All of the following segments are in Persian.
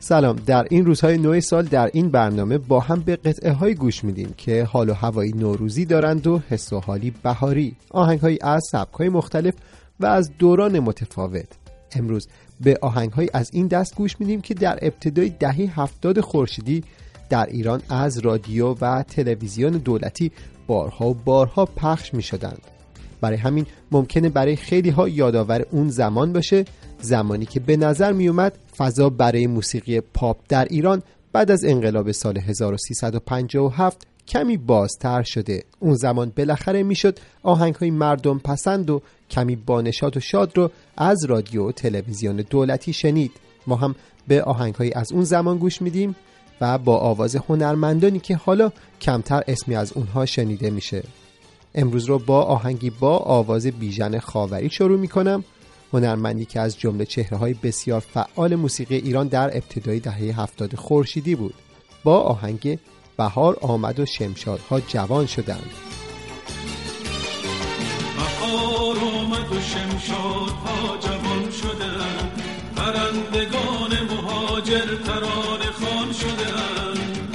سلام، در این روزهای نو سال در این برنامه با هم به قطعه های گوش میدیم که حال و هوایی نوروزی دارند و حس و حالی بهاری، آهنگهایی از سبک‌های مختلف و از دوران متفاوت. امروز به آهنگهایی از این دست گوش میدیم که در ابتدای دهه 70 خورشیدی در ایران از رادیو و تلویزیون دولتی بارها و بارها پخش میشدند. برای همین ممکنه برای خیلی ها یادآور اون زمان باشه، زمانی که به نظر می اومد فضا برای موسیقی پاپ در ایران بعد از انقلاب سال 1357 کمی بازتر شده. اون زمان بالاخره میشد آهنگ‌های مردم پسند و کمی بانشاد و شاد رو از رادیو و تلویزیون دولتی شنید. ما هم به آهنگ‌های از اون زمان گوش میدیم و با آواز هنرمندانی که حالا کمتر اسمی از اونها شنیده میشه. امروز رو با آهنگی با آواز بیژن خاوری شروع میکنم، هنرمندی که از جمله چهره‌های بسیار فعال موسیقی ایران در ابتدای دهه 70 خورشیدی بود. با آهنگ بهار آمد و شمشادها جوان شدند. بهار آمد و شمشادها جوان شدند، پرندگان مهاجر ترانه خوان شدند.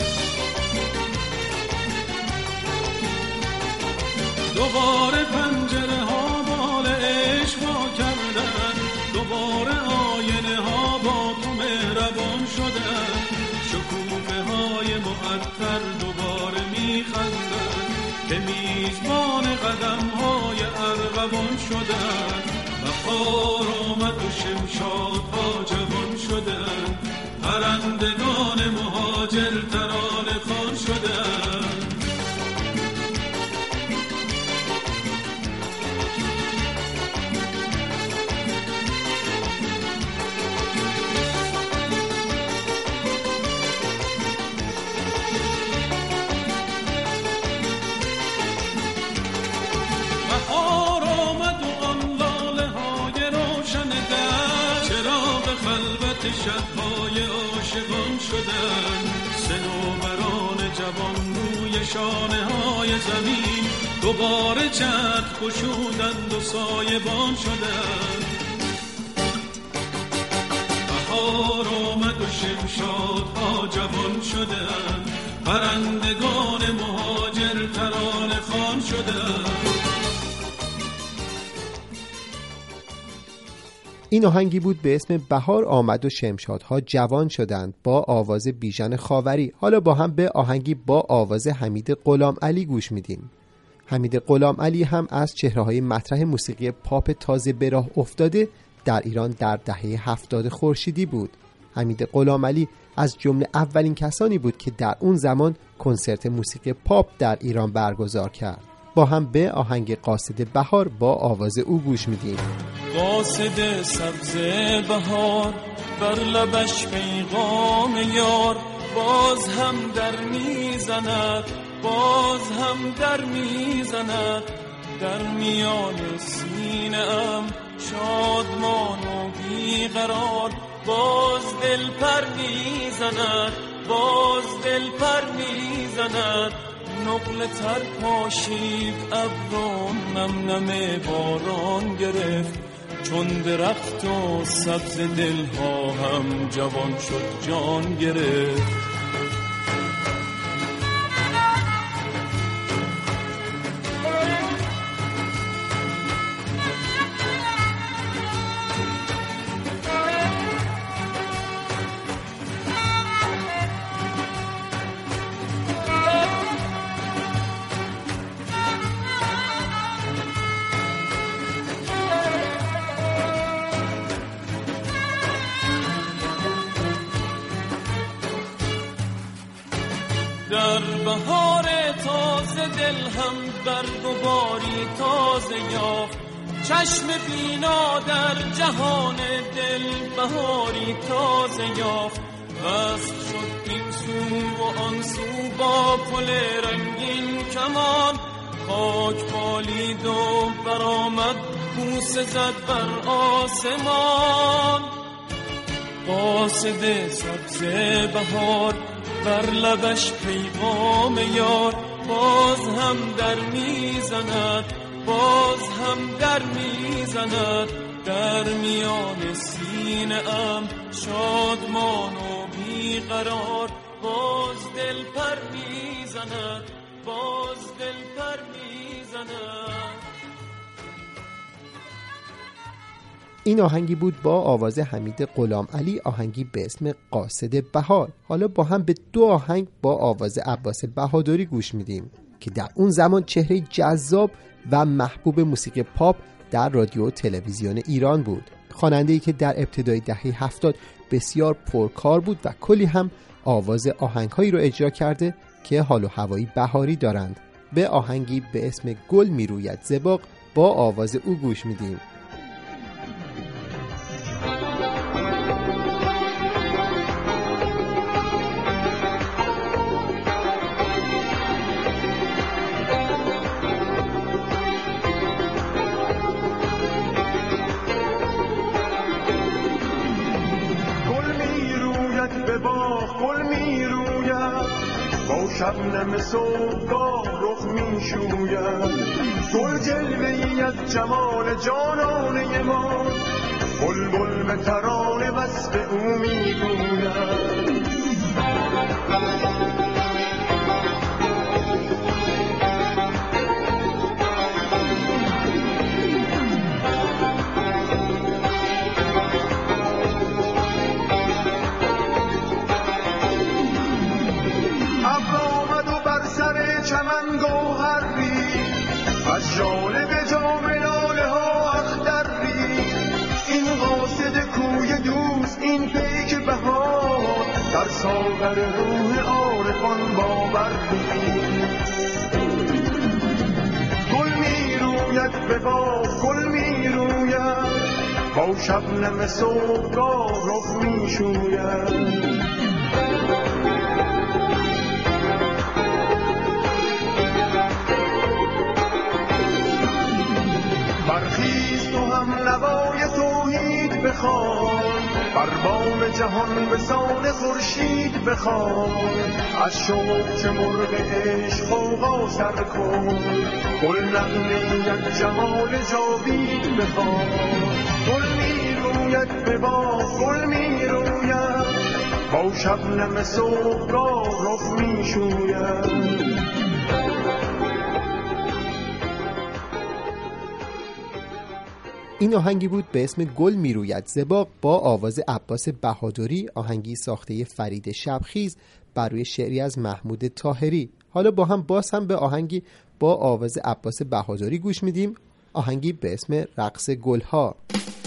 دوباره پنجره ها بال عشق وا کردند، دوباره آینه ها با تو مهربان شدند. شکوفه های معطر دوباره میخندند که میزبان قدم های ارغوان شدند. بهار آمد و شمشادها جوان شدند، پرندگان مهاجر ترانه خوان شدند. شب‌های عاشقان شدند، صنوبران جوان روی شانه‌های زمین دوباره چتر گشودند و سایبان شدند. بهار آمد و شمشادها جوان شدند، پرندگان مهاجر ترانه خوان شدند. این آهنگی بود به اسم بهار آمد و شمشادها جوان شدند با آواز بیژن خاوری. حالا با هم به آهنگی با آواز حمید غلامعلی گوش میدیم. حمید غلامعلی هم از چهره‌های مطرح موسیقی پاپ تازه به راه افتاده در ایران در دهه 70 خورشیدی بود. حمید غلامعلی از جمله اولین کسانی بود که در اون زمان کنسرت موسیقی پاپ در ایران برگزار کرد. با هم به آهنگ قاصد بهار با آواز او گوش میدیم. قاصد سبز بهار بر لبش پیغام یار، باز هم در میزند، باز هم در میزند. در میان سینه ام شادمان و بیقرار، باز دل پر میزند، باز دل پر میزند. نقل تر پاشید ابرون، نم نم باران گرفت، چون درخت و سبز دلها هم جوان شد جان گرفت. در بهار تازه دل هم برگ و باری تازه یافت، چشم بینا در جهان دل بهاری تازه یافت. وصل شد این سو و آن سو با پل رنگین کمان، خاک بالید و برآمد بوسه زد بر آسمان. قاصد سبز بهار بر لبش پیغام یار، باز هم در میزند، باز هم در میزند. در میان سینه ام شادمان و میزند، باز دل پر میزند. این آهنگی بود با آواز حمید غلام علی، آهنگی به اسم قاصد بهار. حالا با هم به دو آهنگ با آواز عباس بهادری گوش میدیم که در اون زمان چهره جذاب و محبوب موسیقی پاپ در رادیو و تلویزیون ایران بود. خواننده‌ای که در ابتدای دهه 70 بسیار پرکار بود و کلی هم آواز آهنگ‌هایی رو اجرا کرده که حال و هوایی بهاری دارند. به آهنگی به اسم گل میروید ز باغ با آواز او گوش میدیم. شبنم صبحگاه رخ می شوید، گل جلوه‌ای از جمال جانانه ما، بلبل به ترانه وصف او می گوید. چمن گوهری از جالب جام لاله ها اختری، این قاصد کوی دوست، این پیک بهار، در ساغر روح عارفان باوری. گل می روید به باغ، گل می روید، با شبنم صبحگاه رخ می شوید. برخیز تو هم نوای توحید بخوان، بر بام جهان به سان خورشید بخوان، از شوق چه مرغ عشق غوغا سر کن، گل نغمه جمال جاوید بخوان. گل می روید به باغ، گل می روید، با شبنم صبحگاه رخ می شوید. این آهنگی بود به اسم گل میروید ز باغ با آواز عباس بهادری، آهنگی ساخته فرید شبخیز بر روی شعری از محمود طاهری. حالا با هم باز هم به آهنگی با آواز عباس بهادری گوش میدیم، آهنگی به اسم رقص گلها.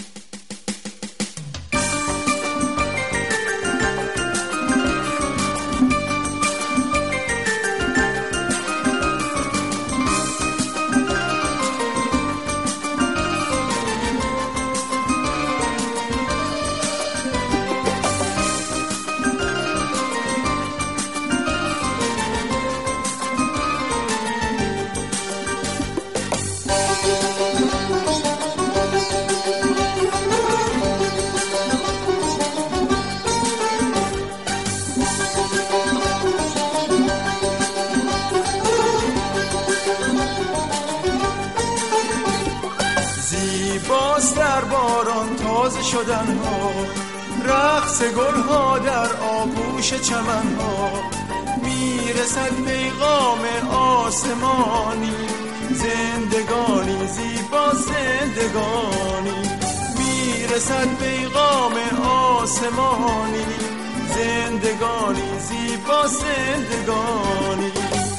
شدن ها، رقص گل ها در آغوش چمن ها، میرسد پیغام آسمانی، زندگانی زیبا زندگانی، میرسد پیغام آسمانی، زندگانی زیبا زندگانی.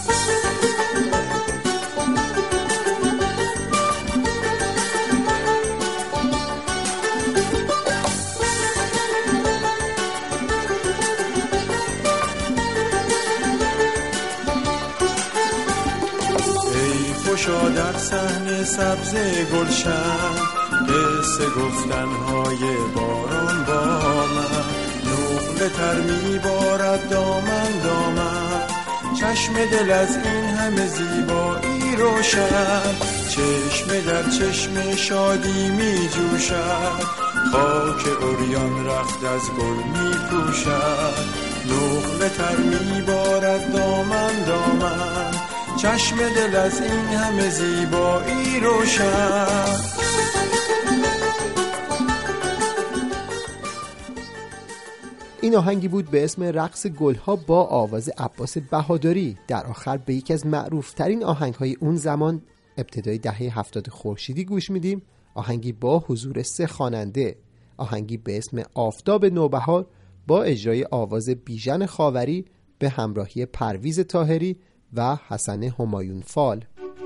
در صحن سبز گلشن، قصه گفتنهای باران با من، نقل تر میبارد دامن دامن، چشم دل از این همه زیبایی روشن، چشم در چشم شادی میجوشد، خاک عریان رخت از گل میپوشد، نقل تر میبارد دامن دامن، چشم دل از این همه زیبایی روشن. این آهنگی بود به اسم رقص گلها با آواز عباس بهادری. در آخر به یکی از معروفترین آهنگ‌های اون زمان ابتدای دهه 70 خورشیدی گوش میدیم. آهنگی با حضور 3 خواننده، آهنگی به اسم آفتاب نوبهار با اجرای آواز بیژن خاوری به همراهی پرویز طاهری و حسن همایون فال.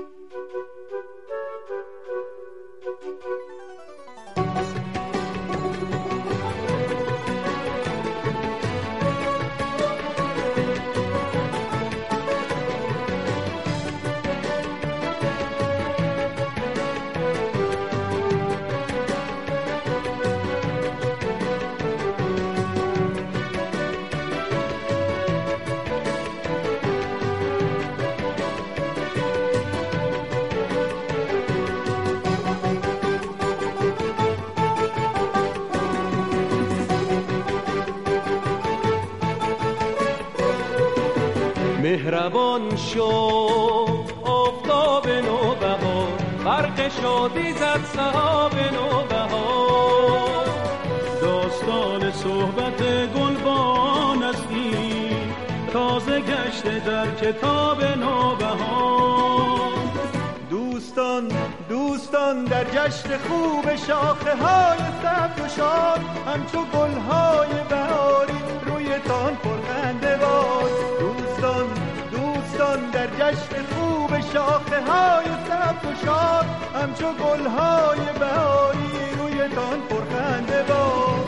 مهربان شو آفتاب نوبهار، برق شادی زد سحاب نوبهار. داستان صحبت گلبان استی تازه گشته در کتاب نوبهار. دوستان در جشن خوب شاخه های سبز و شاد، همچو گلهای بهاری روی تان پرخنده باد. دوستان در جشن خوب شاخه های سبز و شاد، همچو گلهای بهاری روی تان پرخنده باد.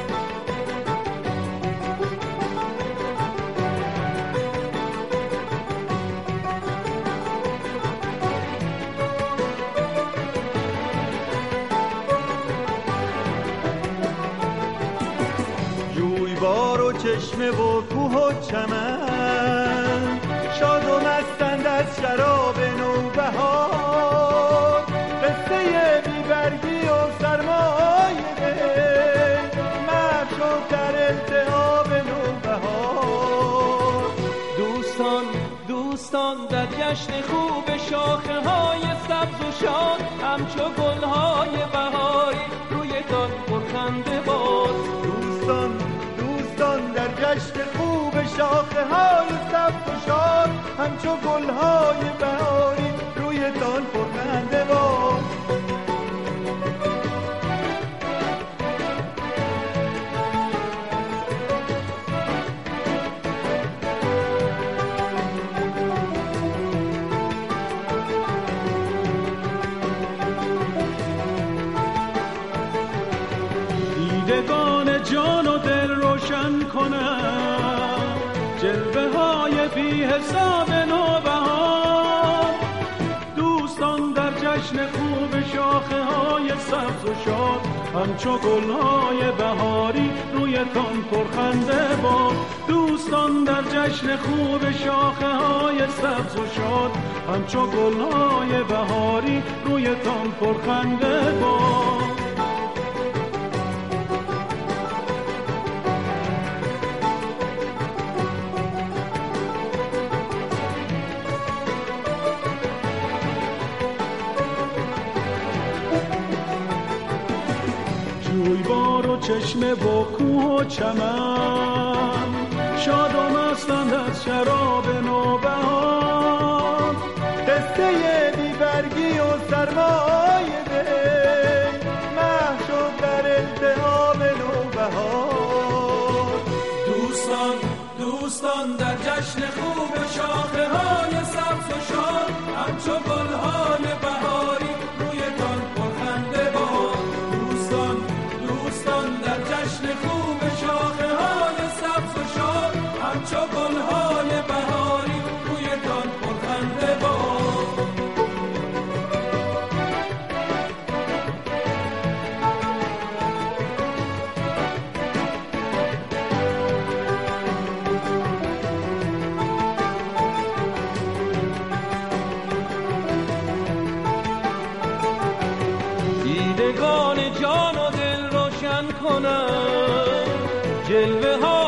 جویبار و چشمه و کوه و چمن، شاد و مستند از شراب نوبهار. قصه بیبرگی و سرمای دل، محو شد در التهاب نوبهار. دوستان در جشن خوب شاخه های سبز و شاد، همچو گلهای بهاری روی تان پرخنده باد. دوستان در جشن خوب شاخه های سبز و شاد، همچو گلهای بهاری روی تان پرخنده باد. دیدگان جان و دل روشن کنم، جلوه های بی حساب نوبهار. دوستان در جشن خوب شاخه های سبز و شاد، همچو گلهای بهاری روی تان پرخنده باد. دوستان در جشن خوب شاخه های سبز و شاد، همچو گلهای بهاری روی تان پرخنده باد. جویبار و چشمه و کوه و چمن، شاد و مستند از شراب نوبهار. قصه بیبرگی و سرمای دل، محو شد در التهاب نوبهار. دوستان در جشن خوب شاخه های سبز و شاد، همچو گلهای بهاری روی تان پرخنده باد. دوستان در جشن خوب شاخه های سبز و شاد، همچو گلهای بهاری روی تان پرخنده باد. دیدگان جان و دل روشن کنم، جلوه ها